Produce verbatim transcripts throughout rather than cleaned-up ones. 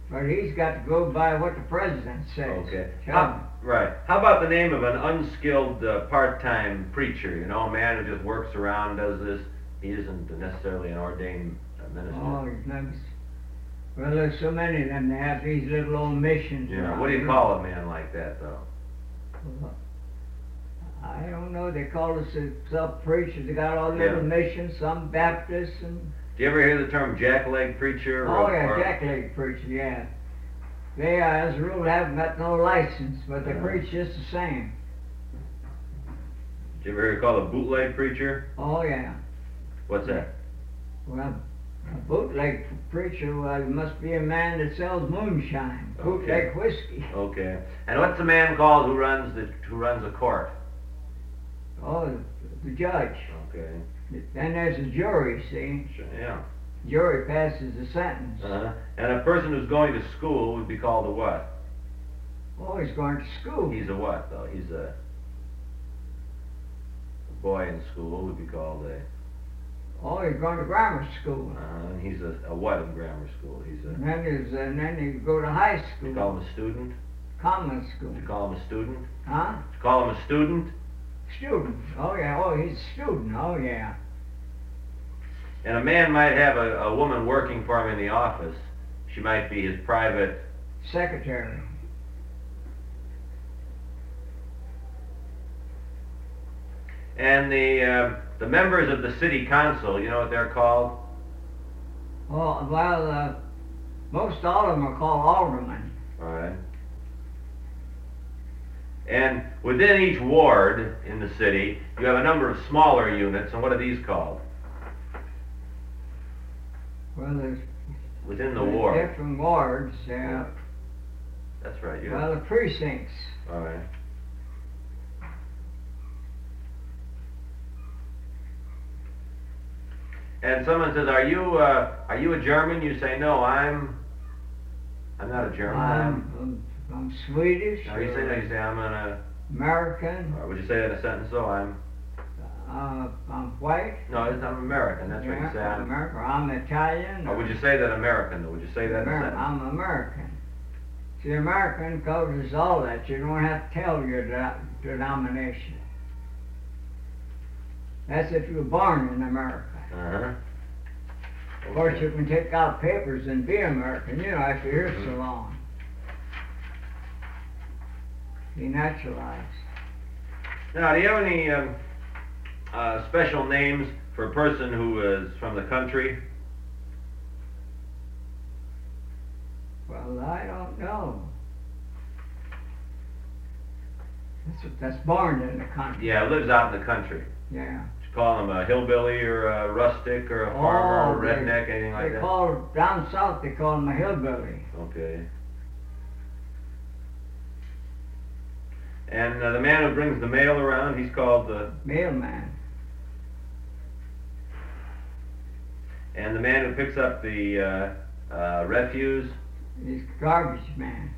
But he's got to go by what the president says. Okay. Tell How, him. right. How about the name of an unskilled uh, part-time preacher? You know, a man who just works around, does this. He isn't necessarily an ordained uh, minister. Oh, his name's, well, there's so many of them. They have these little old missions. Yeah. around What do you here. call a man like that, though? Well, I don't know. They call themselves preachers. They got all Yeah. little missions, some Baptists and. Do you ever hear the term jackleg preacher? Oh or, yeah, or, jackleg preacher. Yeah. They, uh, as a rule, haven't got no license, but they Uh-huh. preach just the same. Did you ever hear it called a bootleg preacher? Oh yeah. What's that? Well, a bootleg preacher, well, it must be a man that sells moonshine, bootleg Okay. whiskey. Okay. And what's the man called who runs the who runs a court? Oh, the, the judge. Okay. Then there's a jury, see? Sure, yeah. Jury passes the sentence. Uh-huh. And a person who's going to school would be called a what? Oh, he's going to school. He's a what, though? He's a, a boy in school would be called a... Oh, he's going to grammar school. Uh, and he's a, a what in grammar school? He's a... And then, there's, and then he go to high You school. call him a student? Common school. You call him a student? Huh? You call him a student? Student. Oh yeah. Oh, he's a student. Oh yeah. And a man might have a, a woman working for him in the office. She might be his private... Secretary. And the, uh, the members of the city council, you know what they're called? Oh, well, uh, most all of them are called aldermen. All right. And within each ward in the city, you have a number of smaller units, and what are these called? Well, there's Within the there's ward. different wards. Yeah. That's right. You Well, the precincts. All right. And someone says, "Are you uh, are you a German?" You say, "No, I'm I'm not a German." I'm, I'm, I'm Swedish. No, you say no. or You say I'm an. Uh, American. or would you say that in a sentence? So I'm. Uh, I'm white. No, it's, I'm American. That's what you say. I'm I'm. American. I'm Italian. Or would you say that American? Though? Would you say that in a Amer- sentence? I'm American. See, American covers all that. You don't have to tell your de- denomination. That's if you were born in America. Uh-huh. Of course, Okay. you can take out papers and be American, you know, after you're here so Mhm. long. Be naturalized. Now, do you have any um, uh, special names for a person who is from the country? Well, I don't know. That's, that's born in the country. Yeah, lives out in the country. Yeah. You call him a hillbilly or a rustic or a farmer or a they- redneck, anything like They that? call, down south they call him a hillbilly. Okay. And uh, the man who brings the mail around, he's called the... Mailman. And the man who picks up the uh, uh, refuse, He's garbage man.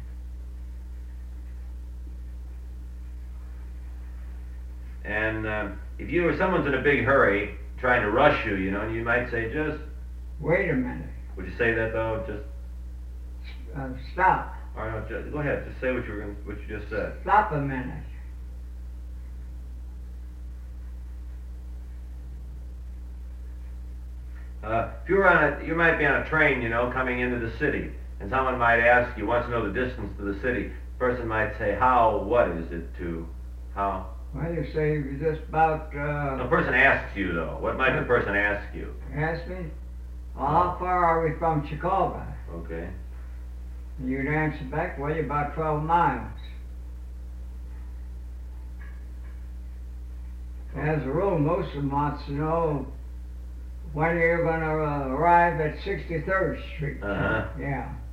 and uh, if you or someone's in a big hurry trying to rush you, you know, you might say, just... Wait a minute. Would you say that though? Just... Uh, stop. All right, just, go ahead. Just say what you were gonna, what you just said. Stop a minute. Uh, if you were on a, you might be on a train, you know, coming into the city, and someone might ask you, wants to know the distance to the city. The person might say, how, what is it to, how? Well, you say you're just about, The uh, person asks you though. What might the person ask you? ask me, well, how far are we from Chicago? Okay. And you'd answer back, well, you're about twelve miles. As a rule, most of them wants to know when you're going to uh, arrive at sixty-third Street. Uh-huh. Yeah.